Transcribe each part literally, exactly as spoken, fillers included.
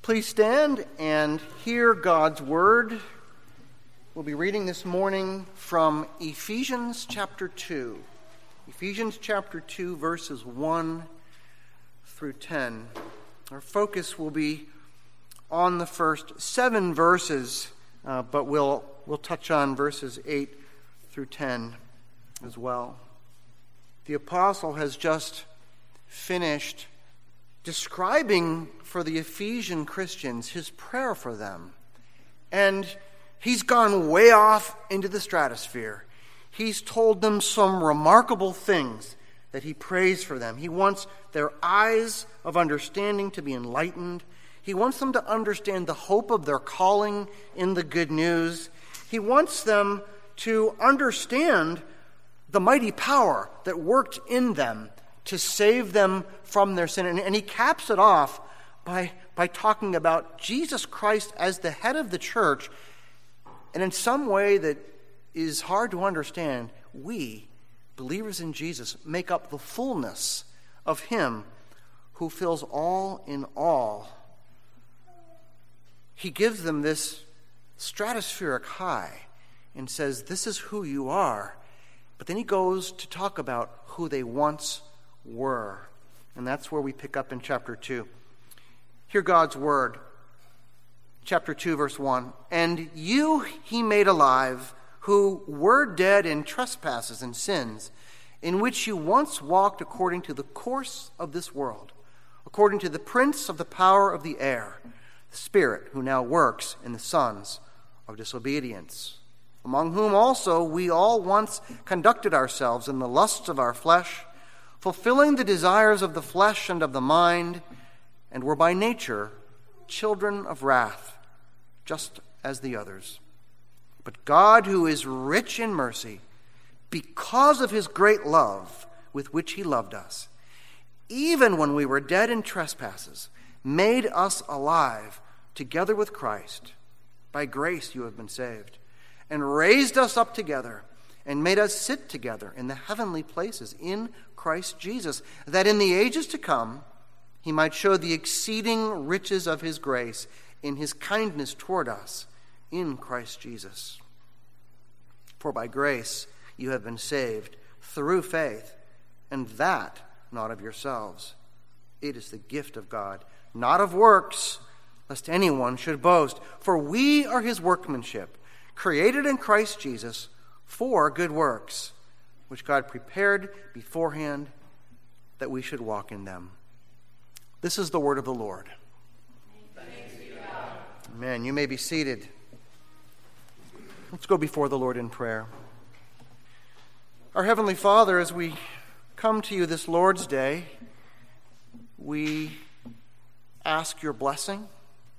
Please stand and hear God's word. We'll be reading this morning from Ephesians chapter two. Ephesians chapter two, verses one through ten. Our focus will be on the first seven verses, uh, but we'll we'll touch on verses eight through ten as well. The apostle has just finished describing for the Ephesian Christians his prayer for them. And he's gone way off into the stratosphere. He's told them some remarkable things that he prays for them. He wants their eyes of understanding to be enlightened. He wants them to understand the hope of their calling in the good news. He wants them to understand the mighty power that worked in them to save them from their sin. And, and he caps it off by, by talking about Jesus Christ as the head of the church. And in some way that is hard to understand, we, believers in Jesus, make up the fullness of him who fills all in all. He gives them this stratospheric high and says, this is who you are. But then he goes to talk about who they once were. And that's where we pick up in chapter two. Hear God's word. Chapter two, verse one. And you he made alive, who were dead in trespasses and sins, in which you once walked according to the course of this world, according to the prince of the power of the air, the spirit who now works in the sons of disobedience, among whom also we all once conducted ourselves in the lusts of our flesh, fulfilling the desires of the flesh and of the mind, and were by nature children of wrath, just as the others. But God, who is rich in mercy, because of his great love with which he loved us, even when we were dead in trespasses, made us alive together with Christ. By grace you have been saved, and raised us up together, and made us sit together in the heavenly places in Christ Jesus, that in the ages to come he might show the exceeding riches of his grace in his kindness toward us in Christ Jesus. For by grace you have been saved through faith, and that not of yourselves. It is the gift of God, not of works, lest anyone should boast. For we are his workmanship, created in Christ Jesus for good works, which God prepared beforehand that we should walk in them. This is the word of the Lord. Thanks be to God. Amen. You may be seated. Let's go before the Lord in prayer. Our Heavenly Father, as we come to you this Lord's Day, we ask your blessing.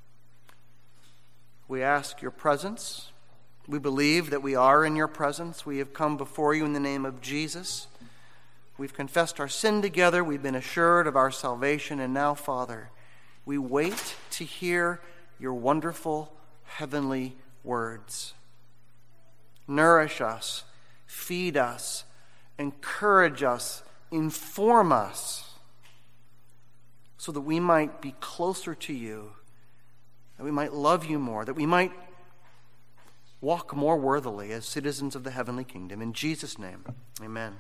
We ask your presence. We believe that we are in your presence. We have come before you in the name of Jesus. We've confessed our sin together. We've been assured of our salvation. And now, Father, we wait to hear your wonderful heavenly words. Nourish us, feed us, encourage us, inform us, so that we might be closer to you, that we might love you more, that we might walk more worthily as citizens of the heavenly kingdom. In Jesus' name, amen.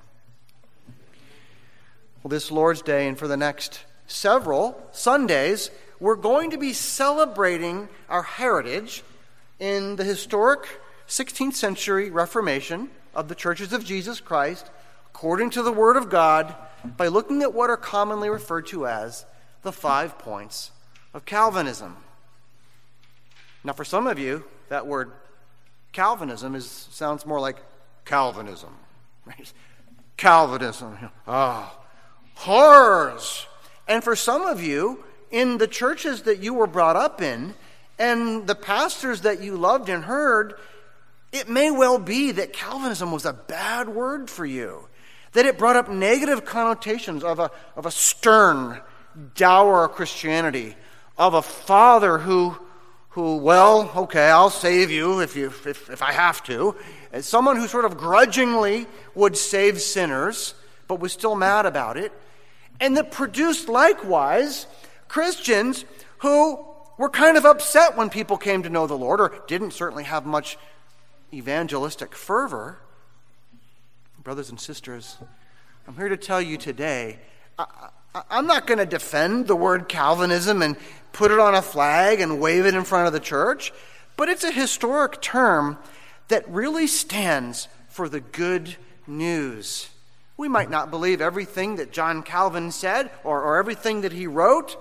Well, this Lord's Day and for the next several Sundays, we're going to be celebrating our heritage in the historic sixteenth century Reformation of the Churches of Jesus Christ, according to the Word of God, by looking at what are commonly referred to as the five points of Calvinism. Now, for some of you, that word Calvinism is sounds more like Calvinism. Right? Calvinism. Ah, oh, horrors. And for some of you, in the churches that you were brought up in, and the pastors that you loved and heard, it may well be that Calvinism was a bad word for you, that it brought up negative connotations of a, of a stern, dour Christianity, of a father who who, well, okay, I'll save you if you if, if I have to. As someone who sort of grudgingly would save sinners, but was still mad about it. And that produced likewise Christians who were kind of upset when people came to know the Lord, or didn't certainly have much evangelistic fervor. Brothers and sisters, I'm here to tell you today, I, I, I'm not going to defend the word Calvinism and put it on a flag and wave it in front of the church, but it's a historic term that really stands for the good news. We might not believe everything that John Calvin said or, or everything that he wrote,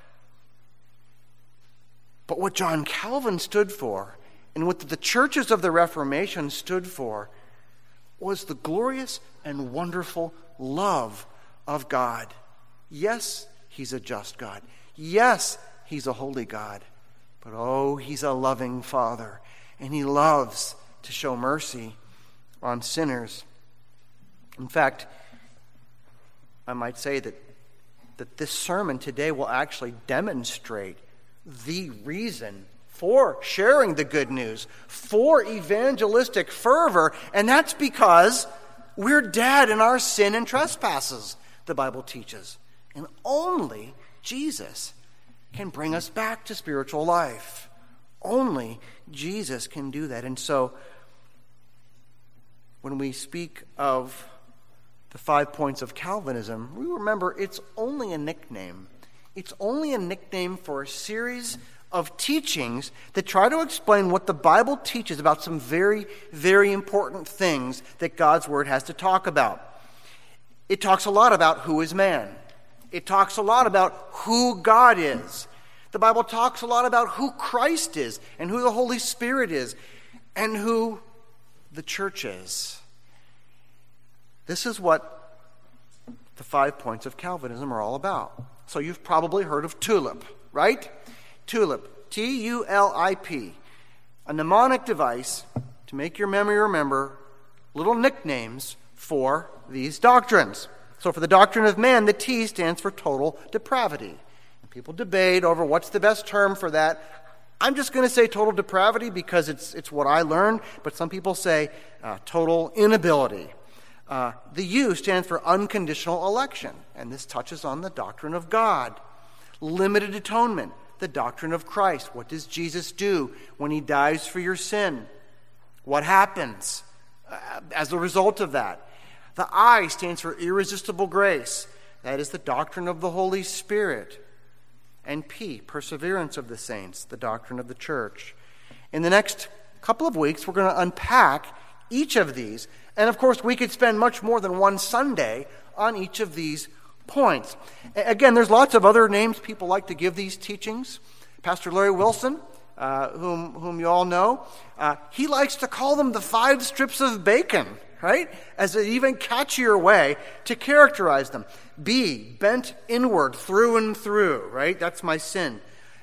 but what John Calvin stood for and what the churches of the Reformation stood for was the glorious and wonderful love of God. Yes, he's a just God. Yes, he's a holy God. But oh, he's a loving Father, and he loves to show mercy on sinners. In fact, I might say that, that this sermon today will actually demonstrate the reason for sharing the good news, for evangelistic fervor, and that's because we're dead in our sin and trespasses, the Bible teaches. And only Jesus can bring us back to spiritual life. Only Jesus can do that. And so, when we speak of the five points of Calvinism, we remember it's only a nickname. It's only a nickname for a series of teachings that try to explain what the Bible teaches about some very, very important things that God's Word has to talk about. It talks a lot about who is man. It talks a lot about who God is. The Bible talks a lot about who Christ is and who the Holy Spirit is and who the church is. This is what the five points of Calvinism are all about. So you've probably heard of TULIP, right? TULIP, T U L I P, a mnemonic device to make your memory remember little nicknames for these doctrines. So for the doctrine of man, the T stands for total depravity. And people debate over what's the best term for that. I'm just going to say total depravity because it's it's what I learned, but some people say uh, total inability. Uh, the U stands for unconditional election, and this touches on the doctrine of God. Limited atonement, the doctrine of Christ. What does Jesus do when he dies for your sin? What happens uh, as a result of that? The I stands for irresistible grace. That is the doctrine of the Holy Spirit. And P, perseverance of the saints, the doctrine of the church. In the next couple of weeks, we're going to unpack each of these. And of course, we could spend much more than one Sunday on each of these points. Again, there's lots of other names people like to give these teachings. Pastor Larry Wilson, uh, whom, whom you all know, uh, he likes to call them the five strips of bacon, right? As an even catchier way to characterize them. B, bent inward through and through, right? That's my sin.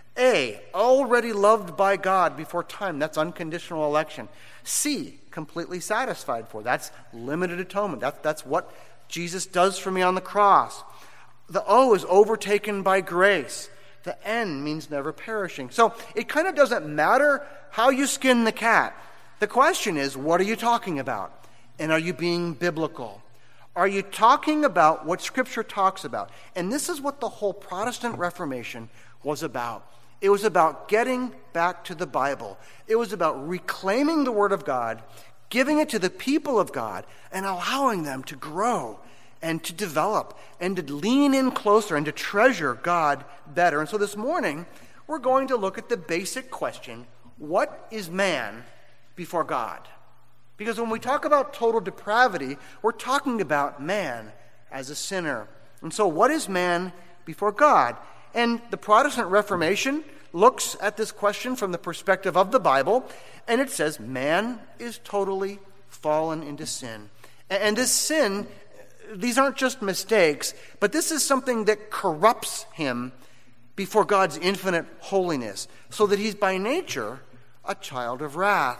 A, already loved by God before time. That's unconditional election. C, completely satisfied for. That's limited atonement. That, that's what Jesus does for me on the cross. The O is overtaken by grace. The N means never perishing. So it kind of doesn't matter how you skin the cat. The question is, what are you talking about? And are you being biblical? Are you talking about what Scripture talks about? And this is what the whole Protestant Reformation was about. It was about getting back to the Bible. It was about reclaiming the Word of God, giving it to the people of God, and allowing them to grow and to develop and to lean in closer and to treasure God better. And so this morning, we're going to look at the basic question, what is man before God? Because when we talk about total depravity, we're talking about man as a sinner. And so what is man before God? And the Protestant Reformation looks at this question from the perspective of the Bible, and it says man is totally fallen into sin. And this sin, these aren't just mistakes, but this is something that corrupts him before God's infinite holiness, so that he's by nature a child of wrath.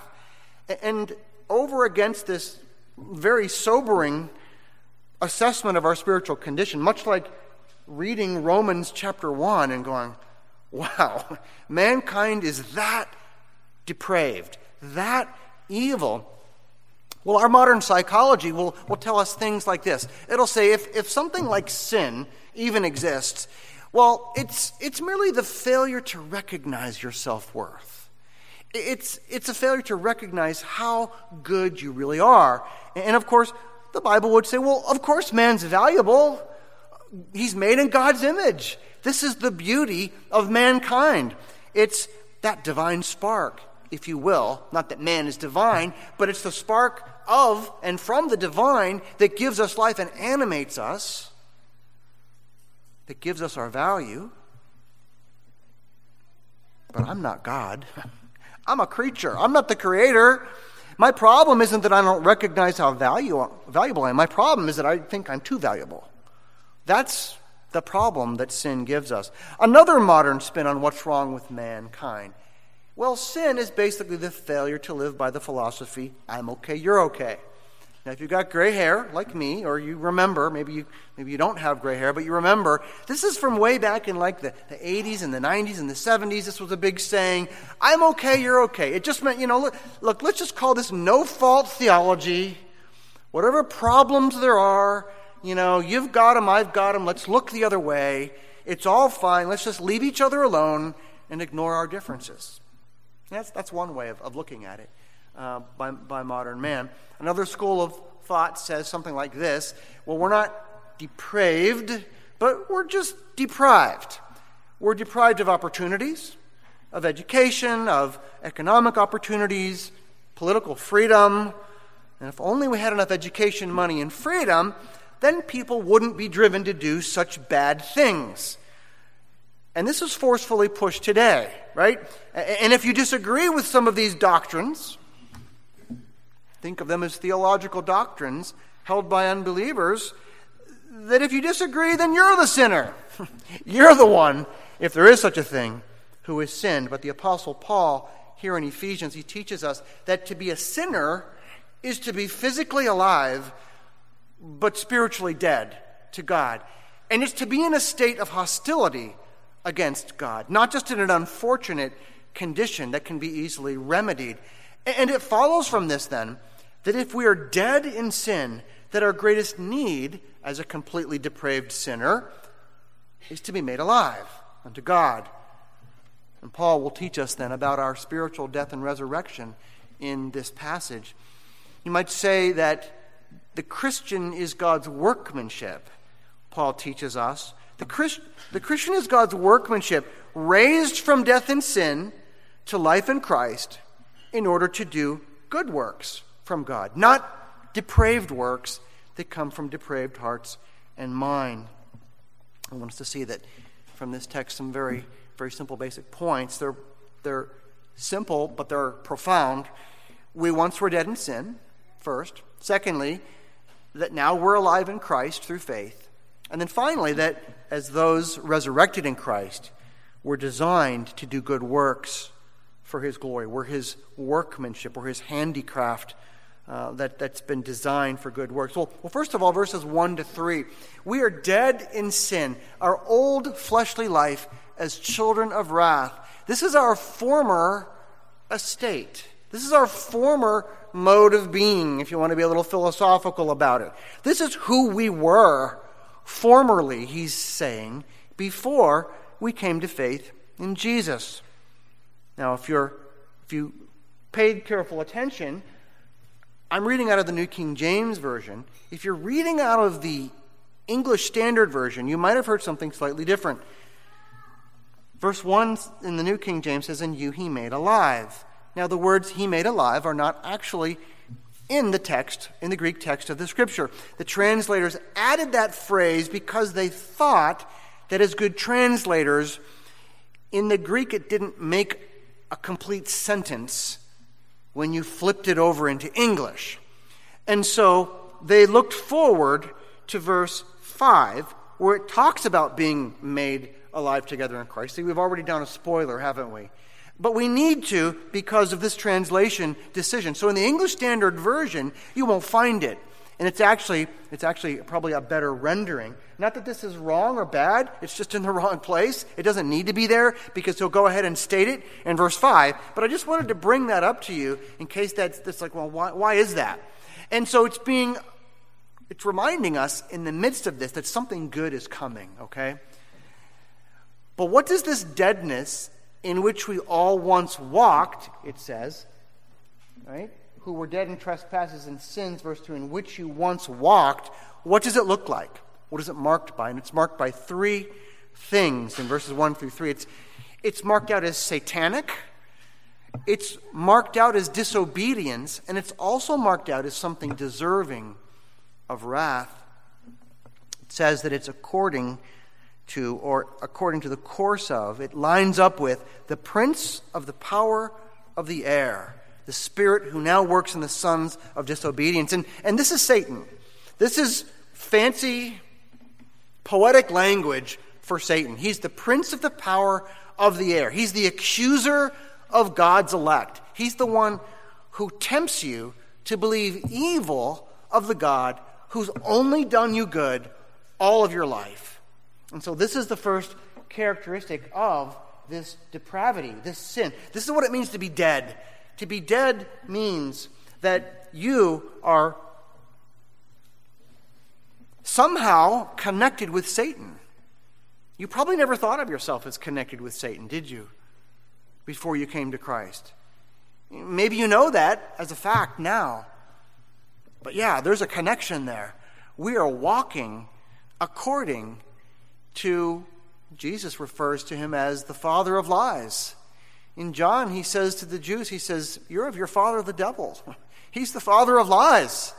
And over against this very sobering assessment of our spiritual condition, much like reading Romans chapter one and going, wow, mankind is that depraved, that evil. Well, our modern psychology will, will tell us things like this. It'll say if, if something like sin even exists, Well, it's it's merely the failure to recognize your self-worth. It's it's a failure to recognize how good you really are. And of course, the Bible would say, well, of course man's valuable. He's made in God's image. This is the beauty of mankind. It's that divine spark, if you will. Not that man is divine, but it's the spark of and from the divine that gives us life and animates us, that gives us our value. But I'm not God. I'm a creature. I'm not the creator. My problem isn't that I don't recognize how value, valuable I am. My problem is that I think I'm too valuable. That's the problem that sin gives us. Another modern spin on what's wrong with mankind. Well, sin is basically the failure to live by the philosophy, I'm okay, you're okay. Now, if you've got gray hair, like me, or you remember, maybe you maybe you don't have gray hair, but you remember, this is from way back in like the, the eighties and the nineties and the seventies. This was a big saying, I'm okay, you're okay. It just meant, you know, look, look let's just call this no-fault theology. Whatever problems there are, you know, you've got them, I've got them, let's look the other way. It's all fine. Let's just leave each other alone and ignore our differences. That's that's one way of, of looking at it. Uh, by, by modern man. Another school of thought says something like this: well, we're not depraved, but we're just deprived. We're deprived of opportunities, of education, of economic opportunities, political freedom. And if only we had enough education, money, and freedom, then people wouldn't be driven to do such bad things. And this is forcefully pushed today, right? And if you disagree with some of these doctrines, think of them as theological doctrines held by unbelievers, that if you disagree, then you're the sinner. You're the one, if there is such a thing, who has sinned. But the Apostle Paul, here in Ephesians, he teaches us that to be a sinner is to be physically alive, but spiritually dead to God. And it's to be in a state of hostility against God, not just in an unfortunate condition that can be easily remedied. And it follows from this, then, that if we are dead in sin, that our greatest need as a completely depraved sinner is to be made alive unto God. And Paul will teach us then about our spiritual death and resurrection in this passage. You might say that the Christian is God's workmanship, Paul teaches us. The, Christ, the Christian is God's workmanship, raised from death and sin to life in Christ in order to do good works from God, not depraved works that come from depraved hearts and mind. I want us to see that from this text some very, very simple basic points. They're, they're simple, but they're profound. We once were dead in sin, first. Secondly, that now we're alive in Christ through faith. And then finally, that as those resurrected in Christ, we're designed to do good works for his glory. We're his workmanship, or his handicraft uh, that, that's been designed for good works. Well, well, first of all, verses one to three. We are dead in sin, our old fleshly life as children of wrath. This is our former estate. This is our former mode of being, if you want to be a little philosophical about it. This is who we were formerly, he's saying, before we came to faith in Jesus. Now, if you're if you paid careful attention, I'm reading out of the New King James Version. If you're reading out of the English Standard Version, you might have heard something slightly different. Verse one in the New King James says, "And you he made alive." Now, the words "he made alive" are not actually in the text, in the Greek text of the Scripture. The translators added that phrase because they thought that as good translators, in the Greek it didn't make a complete sentence when you flipped it over into English. And so they looked forward to verse five, where it talks about being made alive together in Christ. See, we've already done a spoiler, haven't we? But we need to because of this translation decision. So in the English Standard Version, you won't find it. And it's actually it's actually probably a better rendering. Not that this is wrong or bad, it's just in the wrong place. It doesn't need to be there because he'll go ahead and state it in verse five. But I just wanted to bring that up to you in case that's, that's like, well, why, why is that? And so it's being, it's reminding us in the midst of this that something good is coming, okay? But what does this deadness in which we all once walked, it says, right? Who were dead in trespasses and sins, verse two, in which you once walked, what does it look like? What is it marked by? And it's marked by three things in verses one through three. It's, it's marked out as satanic, it's marked out as disobedience, and it's also marked out as something deserving of wrath. It says that it's according to, or according to the course of, it lines up with the prince of the power of the air, the spirit who now works in the sons of disobedience. And, and this is Satan. This is fancy, poetic language for Satan. He's the prince of the power of the air. He's the accuser of God's elect. He's the one who tempts you to believe evil of the God who's only done you good all of your life. And so this is the first characteristic of this depravity, this sin. This is what it means to be dead. To be dead means that you are somehow connected with Satan. You probably never thought of yourself as connected with Satan, did you, before you came to Christ? Maybe you know that as a fact now. But yeah, there's a connection there. We are walking according to, Jesus refers to him as the father of lies. In John, he says to the Jews, he says, you're of your father the devil. He's the father of lies.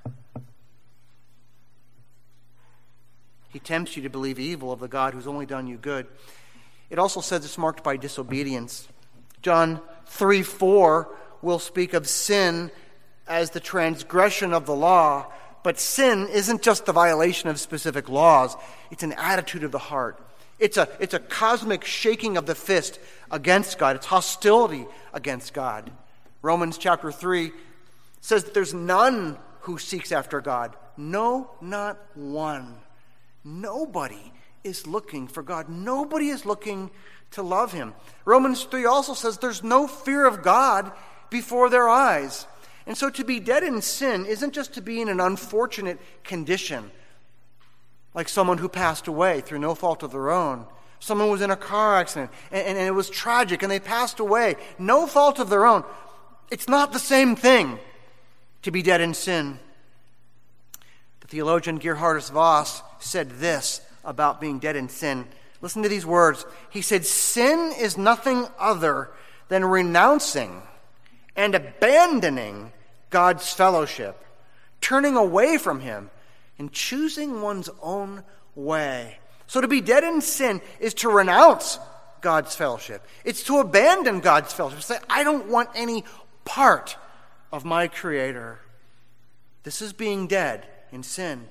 He tempts you to believe evil of the God who's only done you good. It also says it's marked by disobedience. John three four will speak of sin as the transgression of the law, but sin isn't just the violation of specific laws. It's an attitude of the heart. It's a, it's a cosmic shaking of the fist against God. It's hostility against God. Romans chapter three says that there's none who seeks after God. No, not one. Nobody is looking for God. Nobody is looking to love him. Romans three also says there's no fear of God before their eyes. And so to be dead in sin isn't just to be in an unfortunate condition, like someone who passed away through no fault of their own. Someone was in a car accident, and, and, and it was tragic, and they passed away. No fault of their own. It's not the same thing to be dead in sin. The theologian Gerhardus Voss said this about being dead in sin. Listen to these words. He said, sin is nothing other than renouncing and abandoning God's fellowship, turning away from him, and choosing one's own way. So to be dead in sin is to renounce God's fellowship. It's to abandon God's fellowship. Say, I don't want any part of my Creator. This is being dead in sin.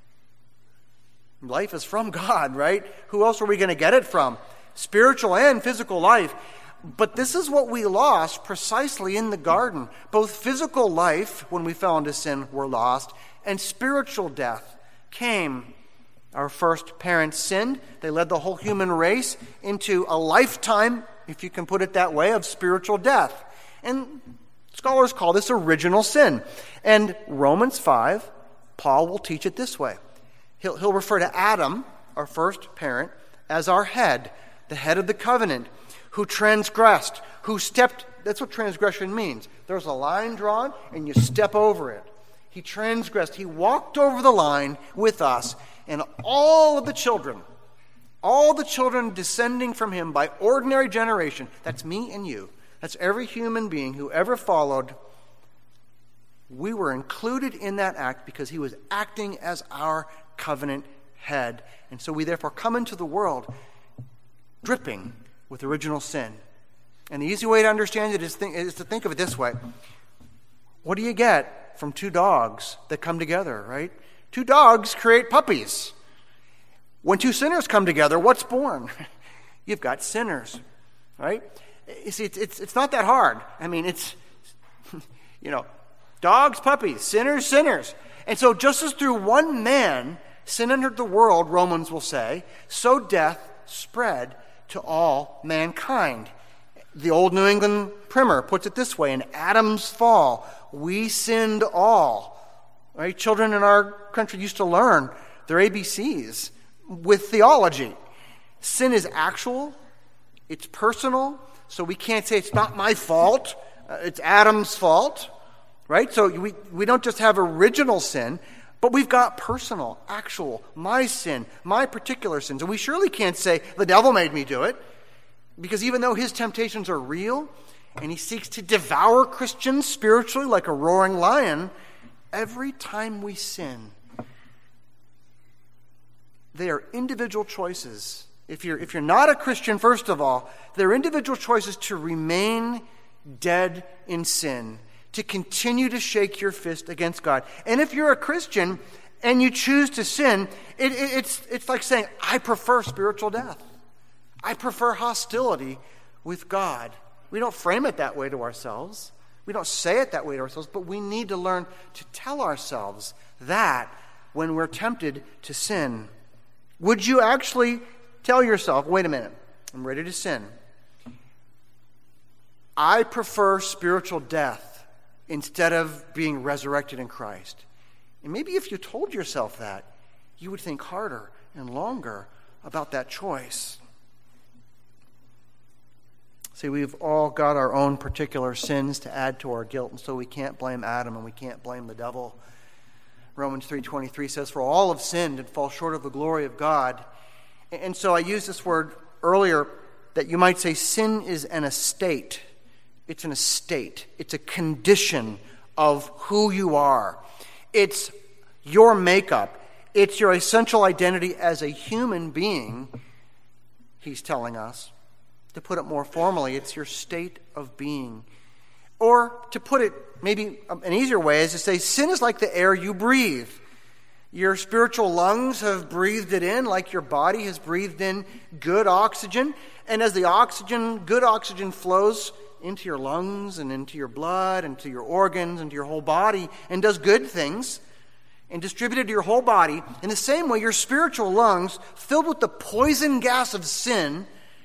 Life is from God, right? Who else are we going to get it from? Spiritual and physical life. But this is what we lost precisely in the garden. Both physical life, when we fell into sin, were lost, and spiritual death came. Our first parents sinned. They led the whole human race into a lifetime, if you can put it that way, of spiritual death. And scholars call this original sin. And Romans five, Paul will teach it this way. He'll, he'll refer to Adam, our first parent, as our head, the head of the covenant, who transgressed, who stepped. That's what transgression means. There's a line drawn, and you step over it. He transgressed. He walked over the line with us, and all of the children, all the children descending from him by ordinary generation, that's me and you, that's every human being who ever followed, we were included in that act because he was acting as our covenant head. And so we therefore come into the world dripping with original sin. And the easy way to understand it is, think, is to think of it this way. What do you get from two dogs that come together, right? Two dogs create puppies. When two sinners come together, what's born? You've got sinners, right? You see, it's, it's, it's not that hard. I mean, it's, you know, dogs, puppies, sinners, sinners. And so just as through one man sin entered the world, Romans will say, so death spread to all mankind. The old New England primer puts it this way, in Adam's fall, we sinned all. Right? Children in our country used to learn their A B Cs with theology. Sin is actual. It's personal. So we can't say it's not my fault. Uh, it's Adam's fault. Right? So we, we don't just have original sin, but we've got personal, actual, my sin, my particular sins. And we surely can't say the devil made me do it. Because even though his temptations are real, and he seeks to devour Christians spiritually like a roaring lion, every time we sin, they are individual choices. If you're, if you're not a Christian, first of all, they're individual choices to remain dead in sin, to continue to shake your fist against God. And if you're a Christian and you choose to sin, it, it, it's, it's like saying, I prefer spiritual death. I prefer hostility with God. We don't frame it that way to ourselves. We don't say it that way to ourselves, but we need to learn to tell ourselves that when we're tempted to sin. Would you actually tell yourself, wait a minute, I'm ready to sin. I prefer spiritual death instead of being resurrected in Christ. And maybe if you told yourself that, you would think harder and longer about that choice. See, we've all got our own particular sins to add to our guilt, and so we can't blame Adam and we can't blame the devil. Romans three twenty-three says, for all have sinned and fall short of the glory of God. And so I used this word earlier that you might say sin is an estate. It's an estate. It's a condition of who you are. It's your makeup. It's your essential identity as a human being, he's telling us. To put it more formally, it's your state of being. Or to put it maybe an easier way is to say sin is like the air you breathe. Your spiritual lungs have breathed it in like your body has breathed in good oxygen. And as the oxygen, good oxygen flows into your lungs and into your blood and to your organs and to your whole body and does good things and distributed to your whole body, in the same way your spiritual lungs filled with the poison gas of sin,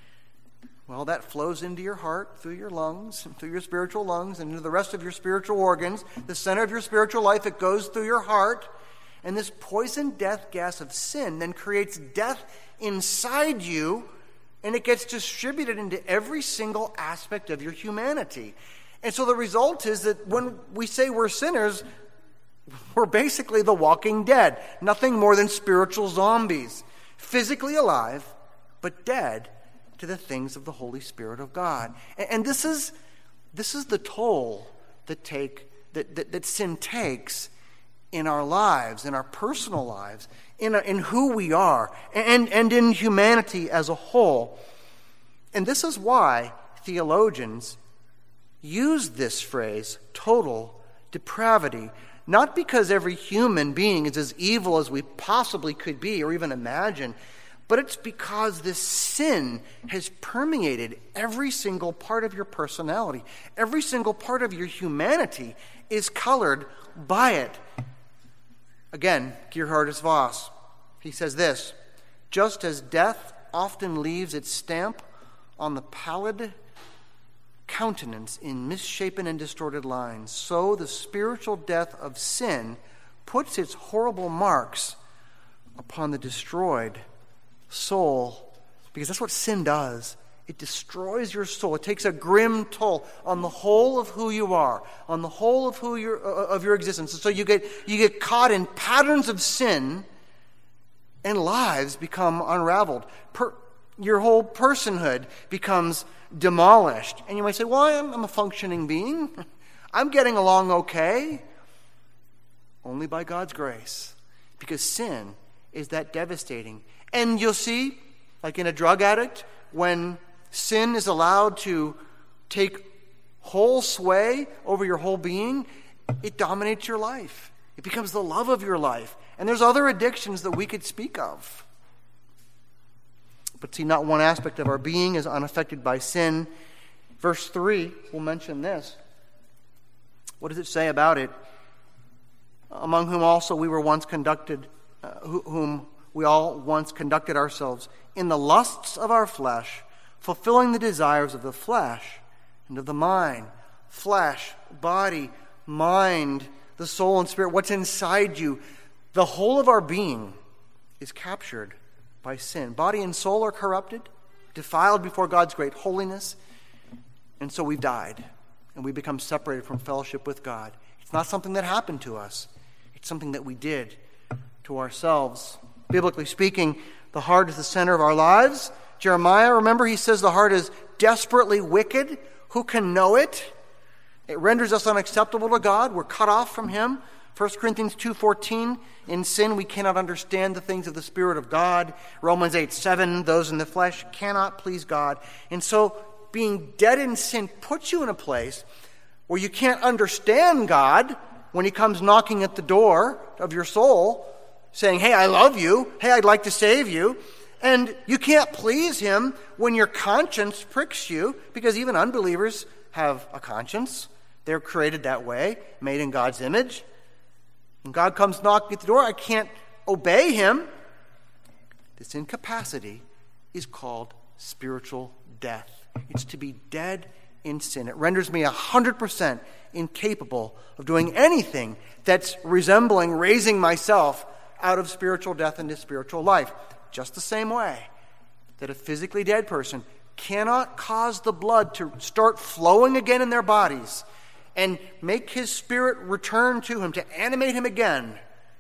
well, that flows into your heart through your lungs, through your spiritual lungs, and into the rest of your spiritual organs. The center of your spiritual life, it goes through your heart. And this poison death gas of sin then creates death inside you, and it gets distributed into every single aspect of your humanity. And so the result is that when we say we're sinners, we're basically the walking dead. Nothing more than spiritual zombies. Physically alive, but dead to the things of the Holy Spirit of God. And, and this is this is the toll that take that, that, that sin takes in our lives, in our personal lives, in, in who we are, and, and in humanity as a whole. And this is why theologians use this phrase, total depravity, not because every human being is as evil as we possibly could be or even imagine, but it's because this sin has permeated every single part of your personality. Every single part of your humanity is colored by it. Again, Geerhardus Vos, he says this, just as death often leaves its stamp on the pallid countenance in misshapen and distorted lines, so the spiritual death of sin puts its horrible marks upon the destroyed soul, because that's what sin does. It destroys your soul. It takes a grim toll on the whole of who you are, on the whole of who your uh, of your existence. And so you get you get caught in patterns of sin, and lives become unraveled. Per, your whole personhood becomes demolished. And you might say, "Well, I'm, I'm a functioning being. I'm getting along okay." Only by God's grace, because sin is that devastating. And you'll see, like in a drug addict, when sin is allowed to take whole sway over your whole being, it dominates your life. It becomes the love of your life. And there's other addictions that we could speak of. But see, not one aspect of our being is unaffected by sin. Verse three will mention this. What does it say about it? Among whom also we were once conducted, uh, whom we all once conducted ourselves in the lusts of our flesh, fulfilling the desires of the flesh and of the mind. Flesh, body, mind, the soul and spirit, what's inside you. The whole of our being is captured by sin. Body and soul are corrupted, defiled before God's great holiness, and so we've died, and we become separated from fellowship with God. It's not something that happened to us. It's something that we did to ourselves. Biblically speaking, the heart is the center of our lives. Jeremiah, remember, he says the heart is desperately wicked. Who can know it? It renders us unacceptable to God. We're cut off from him. First Corinthians two fourteen, in sin we cannot understand the things of the Spirit of God. Romans eight seven, those in the flesh cannot please God. And so being dead in sin puts you in a place where you can't understand God when he comes knocking at the door of your soul, saying, hey, I love you. Hey, I'd like to save you. And you can't please him when your conscience pricks you, because even unbelievers have a conscience. They're created that way, made in God's image. When God comes knocking at the door, I can't obey him. This incapacity is called spiritual death. It's to be dead in sin. It renders me one hundred percent incapable of doing anything that's resembling raising myself out of spiritual death into spiritual life. Just the same way that a physically dead person cannot cause the blood to start flowing again in their bodies and make his spirit return to him, to animate him again.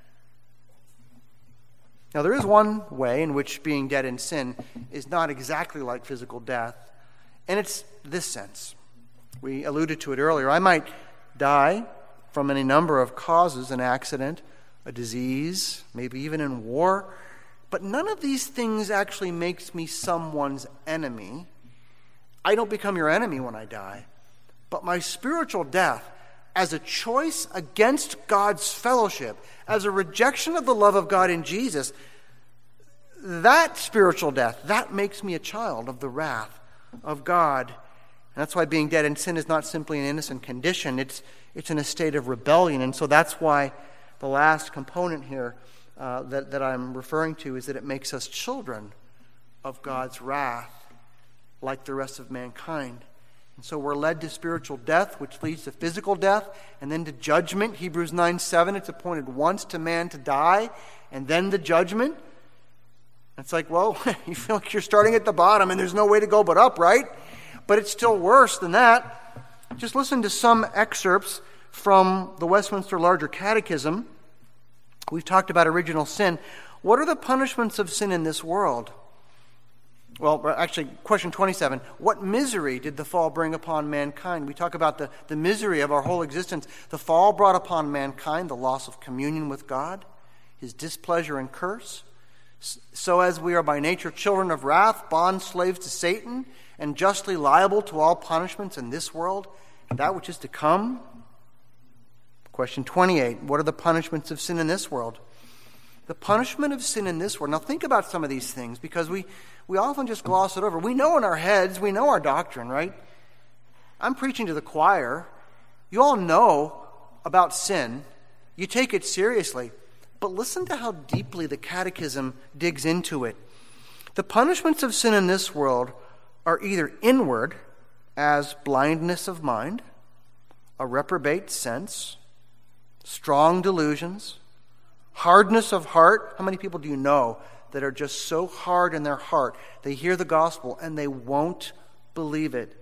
Now, there is one way in which being dead in sin is not exactly like physical death, and it's this sense. We alluded to it earlier. I might die from any number of causes, an accident, a disease, maybe even in war, but none of these things actually makes me someone's enemy. I don't become your enemy when I die. But my spiritual death, as a choice against God's fellowship, as a rejection of the love of God in Jesus, that spiritual death, that makes me a child of the wrath of God. And that's why being dead in sin is not simply an innocent condition. It's, it's in a state of rebellion. And so that's why the last component here uh, that, that I'm referring to is that it makes us children of God's wrath, like the rest of mankind. And so we're led to spiritual death, which leads to physical death, and then to judgment. Hebrews nine seven, it's appointed once to man to die, and then the judgment. It's like, well, you feel like you're starting at the bottom, and there's no way to go but up, right? But it's still worse than that. Just listen to some excerpts from the Westminster Larger Catechism. We've talked about original sin. What are the punishments of sin in this world? Well, actually, question twenty-seven. What misery did the fall bring upon mankind? We talk about the, the misery of our whole existence. The fall brought upon mankind the loss of communion with God, his displeasure and curse. So as we are by nature children of wrath, bond slaves to Satan, and justly liable to all punishments in this world, and that which is to come. Question twenty-eight. What are the punishments of sin in this world? The punishment of sin in this world. Now think about some of these things, because we, we often just gloss it over. We know in our heads, we know our doctrine, right? I'm preaching to the choir. You all know about sin. You take it seriously. But listen to how deeply the Catechism digs into it. The punishments of sin in this world are either inward, as blindness of mind, a reprobate sense, strong delusions, hardness of heart. How many people do you know that are just so hard in their heart? They hear the gospel and they won't believe it.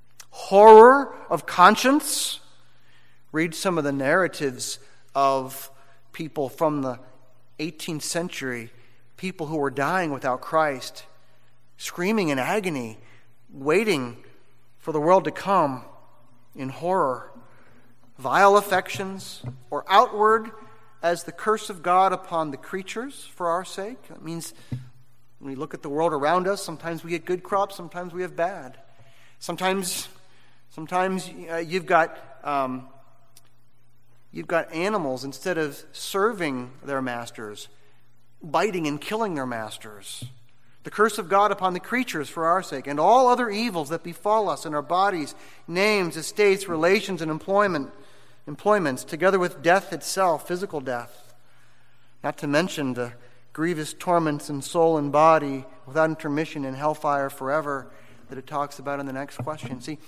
Horror of conscience. Read some of the narratives of people from the eighteenth century, people who were dying without Christ, screaming in agony, waiting for the world to come in horror. Vile affections, or outward as the curse of God upon the creatures for our sake. That means when we look at the world around us, sometimes we get good crops, sometimes we have bad. Sometimes, sometimes uh, you've got um, you've got animals, instead of serving their masters, biting and killing their masters. The curse of God upon the creatures for our sake, and all other evils that befall us in our bodies, names, estates, relations, and employment. employments, together with death itself, physical death. Not to mention the grievous torments in soul and body without intermission in hellfire forever that it talks about in the next question. See,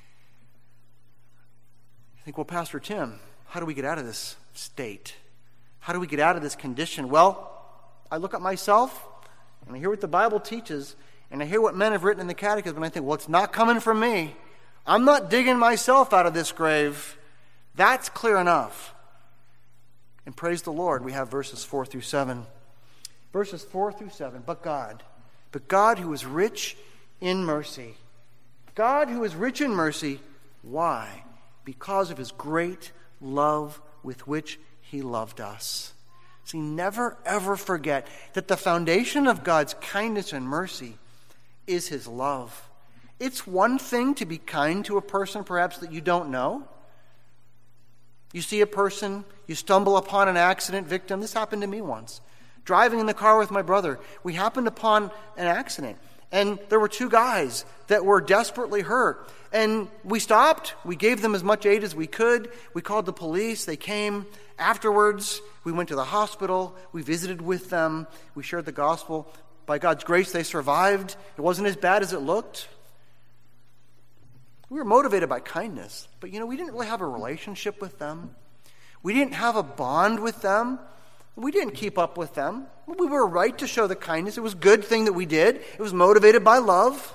I think, well, Pastor Tim, how do we get out of this state? How do we get out of this condition? Well, I look at myself And I hear what the Bible teaches, and I hear what men have written in the Catechism, and I think, well, it's not coming from me. I'm not digging myself out of this grave. That's clear enough. And praise the Lord, we have verses four through seven. Verses four through seven, but God, but God who is rich in mercy. God who is rich in mercy, why? Because of his great love with which he loved us. See, never ever forget that the foundation of God's kindness and mercy is his love. It's one thing to be kind to a person perhaps that you don't know. You see a person, you stumble upon an accident victim. This happened to me once. Driving in the car with my brother, we happened upon an accident. And there were two guys that were desperately hurt. And we stopped. We gave them as much aid as we could. We called the police. They came. Afterwards, we went to the hospital. We visited with them. We shared the gospel. By God's grace, they survived. It wasn't as bad as it looked. We were motivated by kindness. But, you know, we didn't really have a relationship with them. We didn't have a bond with them. We didn't keep up with them. We were right to show the kindness. It was a good thing that we did. It was motivated by love.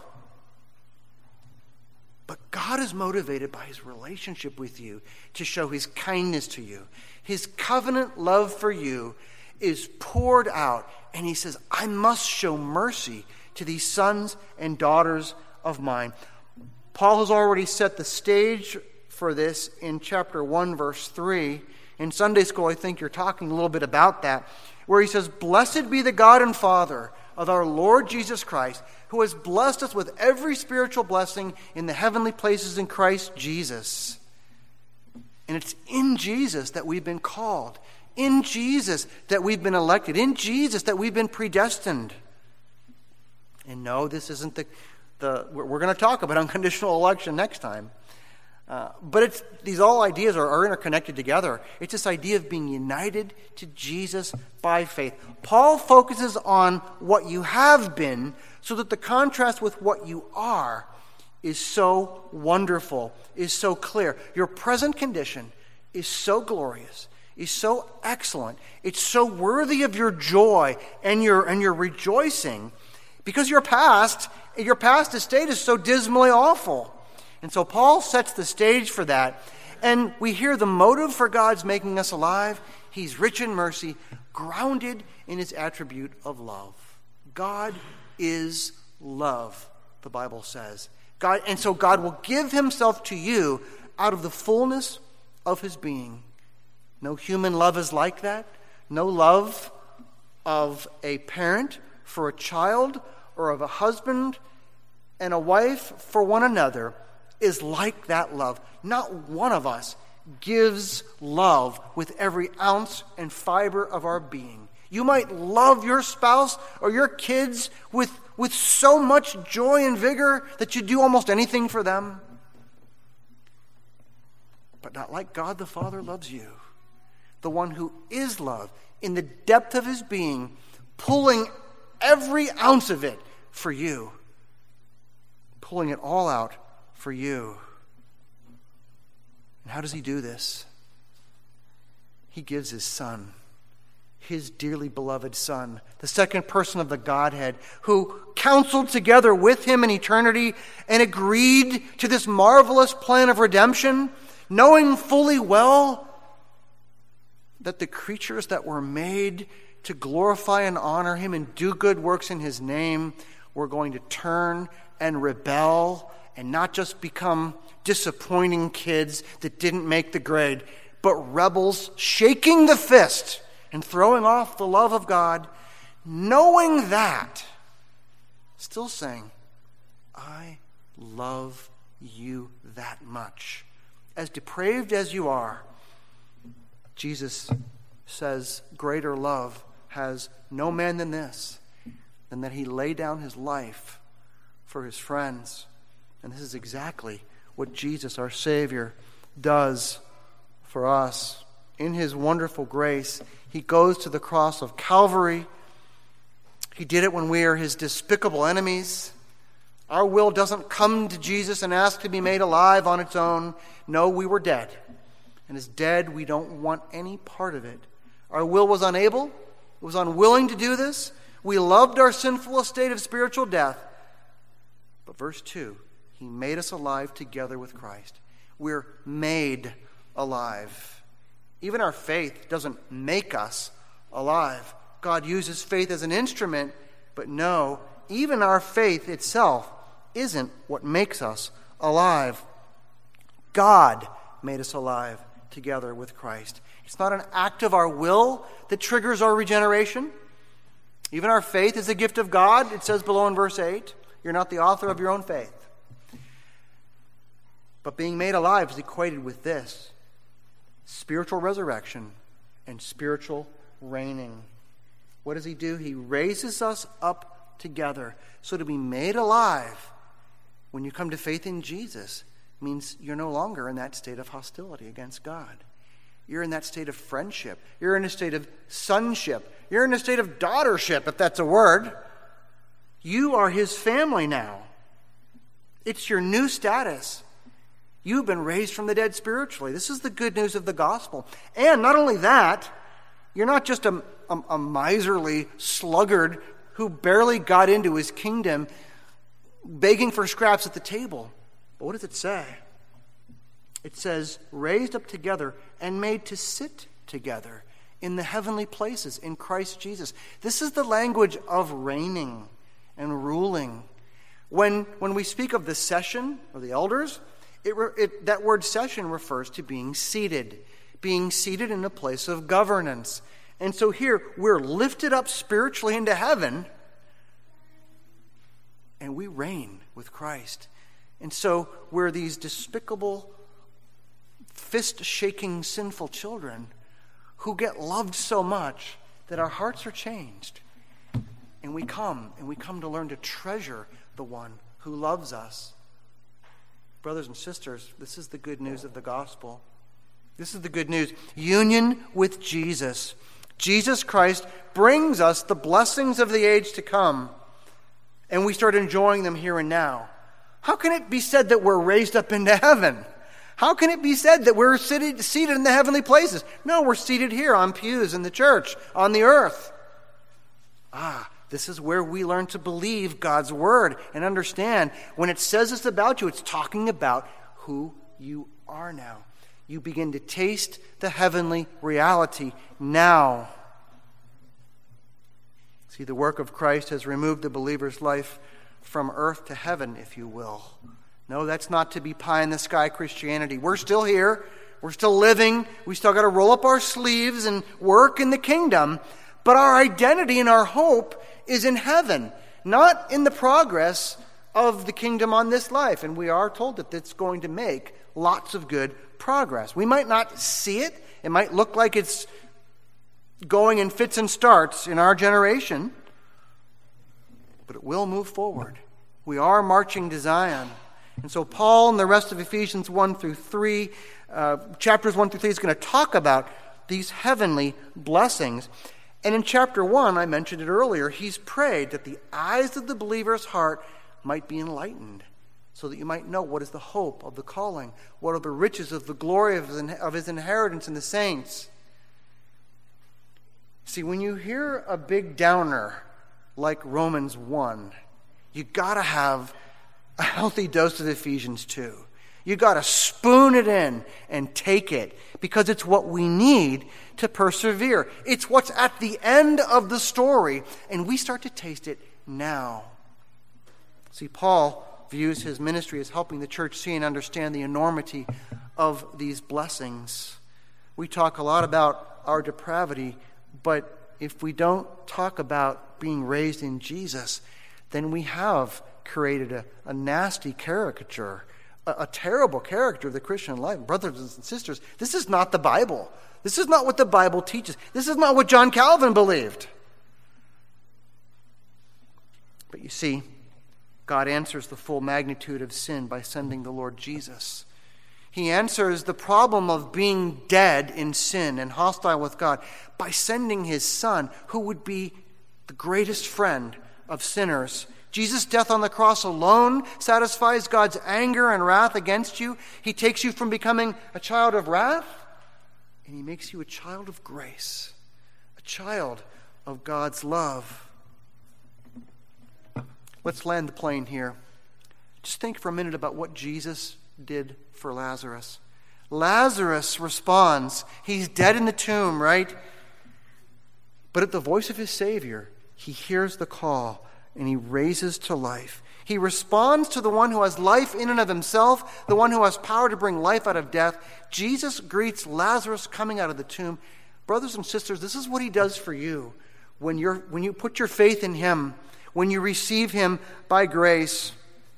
But God is motivated by his relationship with you to show his kindness to you. His covenant love for you is poured out. And he says, I must show mercy to these sons and daughters of mine. Paul has already set the stage for this in chapter one, verse three. In Sunday school, I think you're talking a little bit about that, where he says, Blessed be the God and Father of our Lord Jesus Christ, who has blessed us with every spiritual blessing in the heavenly places in Christ Jesus. And it's in Jesus that we've been called, in Jesus that we've been elected, in Jesus that we've been predestined. And no, this isn't the, the we're going to talk about unconditional election next time. Uh, but it's these all ideas are, are interconnected together. It's this idea of being united to Jesus by faith. Paul focuses on what you have been so that the contrast with what you are is so wonderful, is so clear. Your present condition is so glorious, is so excellent. It's so worthy of your joy and your and your rejoicing because your past, your past estate is so dismally awful. And so Paul sets the stage for that. And we hear the motive for God's making us alive. He's rich in mercy, grounded in his attribute of love. God is love, the Bible says. God, and so God will give himself to you out of the fullness of his being. No human love is like that. No love of a parent for a child or of a husband and a wife for one another is like that love. Not one of us gives love with every ounce and fiber of our being. You might love your spouse or your kids with, with so much joy and vigor that you do almost anything for them. But not like God the Father loves you. The one who is love in the depth of his being, pulling every ounce of it for you. Pulling it all out for you. And how does he do this? He gives his Son, his dearly beloved Son, the second person of the Godhead, who counseled together with him in eternity and agreed to this marvelous plan of redemption, knowing fully well that the creatures that were made to glorify and honor him and do good works in his name were going to turn and rebel and not just become disappointing kids that didn't make the grade, but rebels shaking the fist and throwing off the love of God, knowing that, still saying, I love you that much. As depraved as you are, Jesus says, greater love has no man than this, than that he lay down his life for his friends. And this is exactly what Jesus, our Savior, does for us. In his wonderful grace, he goes to the cross of Calvary. He did it when we are his despicable enemies. Our will doesn't come to Jesus and ask to be made alive on its own. No, we were dead. And as dead, we don't want any part of it. Our will was unable. It was unwilling to do this. We loved our sinful estate of spiritual death. But verse two, he made us alive together with Christ. We're made alive. Even our faith doesn't make us alive. God uses faith as an instrument, but no, even our faith itself isn't what makes us alive. God made us alive together with Christ. It's not an act of our will that triggers our regeneration. Even our faith is a gift of God. It says below in verse eight, you're not the author of your own faith. But being made alive is equated with this: spiritual resurrection and spiritual reigning. What does he do? He raises us up together. So to be made alive when you come to faith in Jesus means you're no longer in that state of hostility against God. You're in that state of friendship. You're in a state of sonship. You're in a state of daughtership, if that's a word. You are his family now. It's your new status. You've been raised from the dead spiritually. This is the good news of the gospel. And not only that, you're not just a, a, a miserly sluggard who barely got into his kingdom begging for scraps at the table. But what does it say? It says, raised up together and made to sit together in the heavenly places in Christ Jesus. This is the language of reigning and ruling. When, when we speak of the session of the elders, it, it, that word session refers to being seated, being seated in a place of governance. And so here, we're lifted up spiritually into heaven, and we reign with Christ. And so we're these despicable, fist-shaking, sinful children who get loved so much that our hearts are changed. And we come, and we come to learn to treasure the one who loves us. Brothers and sisters, this is the good news of the gospel. This is the good news. Union with Jesus. Jesus Christ brings us the blessings of the age to come, and we start enjoying them here and now. How can it be said that we're raised up into heaven? How can it be said that we're seated, seated in the heavenly places? No, we're seated here on pews in the church, on the earth. Ah, this is where we learn to believe God's word and understand when it says this about you, it's talking about who you are now. You begin to taste the heavenly reality now. See, the work of Christ has removed the believer's life from earth to heaven, if you will. No, that's not to be pie-in-the-sky Christianity. We're still here. We're still living. We still got to roll up our sleeves and work in the kingdom. But our identity and our hope is in heaven, not in the progress of the kingdom on this life. And we are told that it's going to make lots of good progress. We might not see it. It might look like it's going in fits and starts in our generation, but it will move forward. We are marching to Zion. And so Paul and the rest of Ephesians one through three, uh, chapters one through three, is going to talk about these heavenly blessings. And in chapter one, I mentioned it earlier, he's prayed that the eyes of the believer's heart might be enlightened, so that you might know what is the hope of the calling, what are the riches of the glory of his, of his inheritance in the saints. See, when you hear a big downer like Romans one, you got to have a healthy dose of Ephesians two. You got to spoon it in and take it, because it's what we need to persevere. It's what's at the end of the story, and we start to taste it now. See, Paul views his ministry as helping the church see and understand the enormity of these blessings. We talk a lot about our depravity, but if we don't talk about being raised in Jesus, then we have created a, a nasty caricature, a, a terrible character of the Christian life. Brothers and sisters, this is not the Bible. This is not what the Bible teaches. This is not what John Calvin believed. But you see, God answers the full magnitude of sin by sending the Lord Jesus. He answers the problem of being dead in sin and hostile with God by sending his Son, who would be the greatest friend of sinners. Jesus' death on the cross alone satisfies God's anger and wrath against you. He takes you from becoming a child of wrath, and he makes you a child of grace, a child of God's love. Let's land the plane here. Just think for a minute about what Jesus did for Lazarus. Lazarus responds. He's dead in the tomb, right? But at the voice of his Savior, he hears the call and he raises to life. He responds to the one who has life in and of himself, the one who has power to bring life out of death. Jesus greets Lazarus coming out of the tomb. Brothers and sisters, this is what he does for you when you're when you put your faith in him, when you receive him by grace.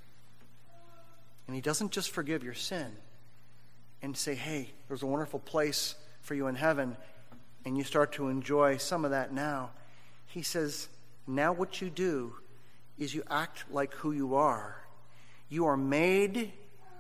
And he doesn't just forgive your sin and say, hey, there's a wonderful place for you in heaven, and you start to enjoy some of that now. He says, now what you do is you act like who you are. You are made,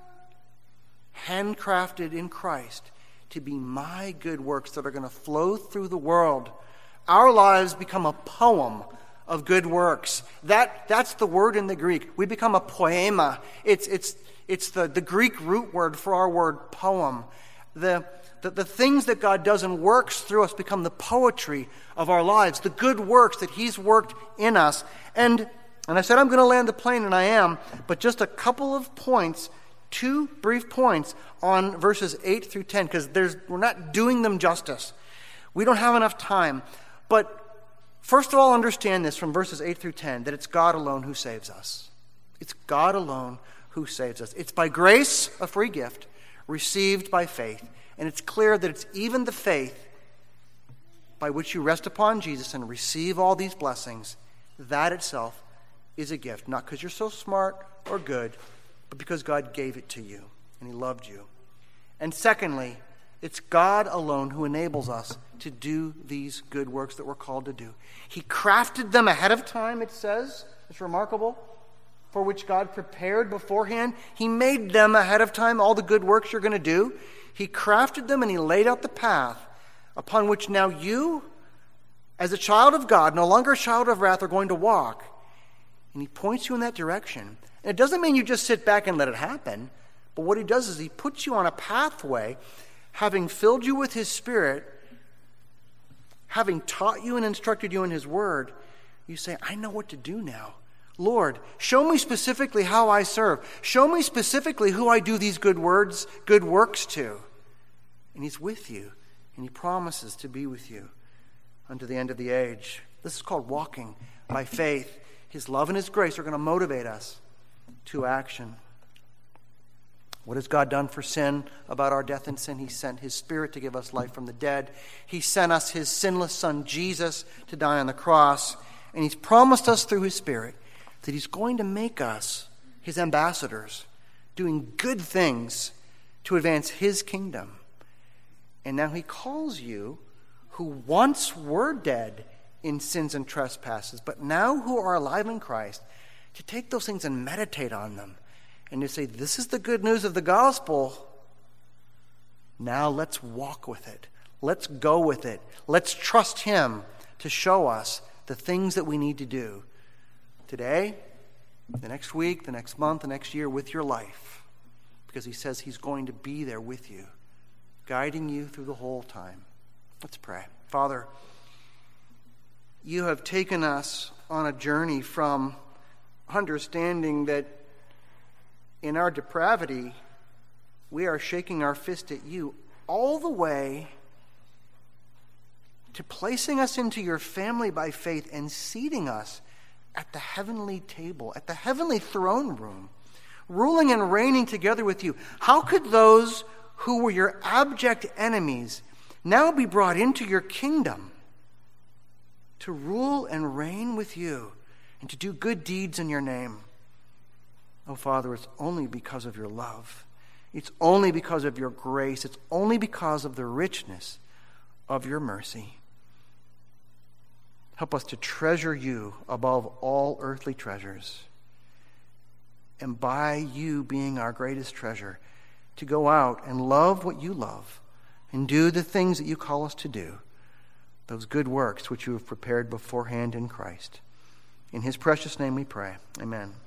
handcrafted in Christ to be my good works that are going to flow through the world. Our lives become a poem of good works. That, that's the word in the Greek. We become a poema. It's, it's, it's the, the Greek root word for our word poem. The, the, the things that God does and works through us become the poetry of our lives, the good works that he's worked in us. And And I said I'm going to land the plane, and I am, but just a couple of points, two brief points on verses eight through ten, because there's we're not doing them justice. We don't have enough time. But first of all, understand this from verses eight through ten, that it's God alone who saves us. It's God alone who saves us. It's by grace, a free gift, received by faith. And it's clear that it's even the faith by which you rest upon Jesus and receive all these blessings, that itself is a gift, not because you're so smart or good, but because God gave it to you and he loved you. And secondly, it's God alone who enables us to do these good works that we're called to do. He crafted them ahead of time, it says. It's remarkable. For which God prepared beforehand. He made them ahead of time, all the good works you're going to do. He crafted them and he laid out the path upon which now you, as a child of God, no longer a child of wrath, are going to walk. And he points you in that direction. And it doesn't mean you just sit back and let it happen. But what he does is he puts you on a pathway, having filled you with his Spirit, having taught you and instructed you in his word. You say, I know what to do now. Lord, show me specifically how I serve. Show me specifically who I do these good words, good works to. And he's with you. And he promises to be with you unto the end of the age. This is called walking by faith. His love and his grace are going to motivate us to action. What has God done for sin? About our death and sin, he sent his Spirit to give us life from the dead. He sent us his sinless Son, Jesus, to die on the cross. And he's promised us through his Spirit that he's going to make us his ambassadors, doing good things to advance his kingdom. And now he calls you, who once were dead in sins and trespasses, but now who are alive in Christ, to take those things and meditate on them, and to say, this is the good news of the gospel. Now let's walk with it. Let's go with it. Let's trust him to show us the things that we need to do today, the next week, the next month, the next year, with your life, because he says he's going to be there with you, guiding you through the whole time. Let's pray. Father, you have taken us on a journey from understanding that in our depravity, we are shaking our fist at you, all the way to placing us into your family by faith and seating us at the heavenly table, at the heavenly throne room, ruling and reigning together with you. How could those who were your abject enemies now be brought into your kingdom to rule and reign with you and to do good deeds in your name? Oh, Father, it's only because of your love. It's only because of your grace. It's only because of the richness of your mercy. Help us to treasure you above all earthly treasures. And by you being our greatest treasure, to go out and love what you love and do the things that you call us to do, those good works which you have prepared beforehand in Christ. In his precious name we pray. Amen.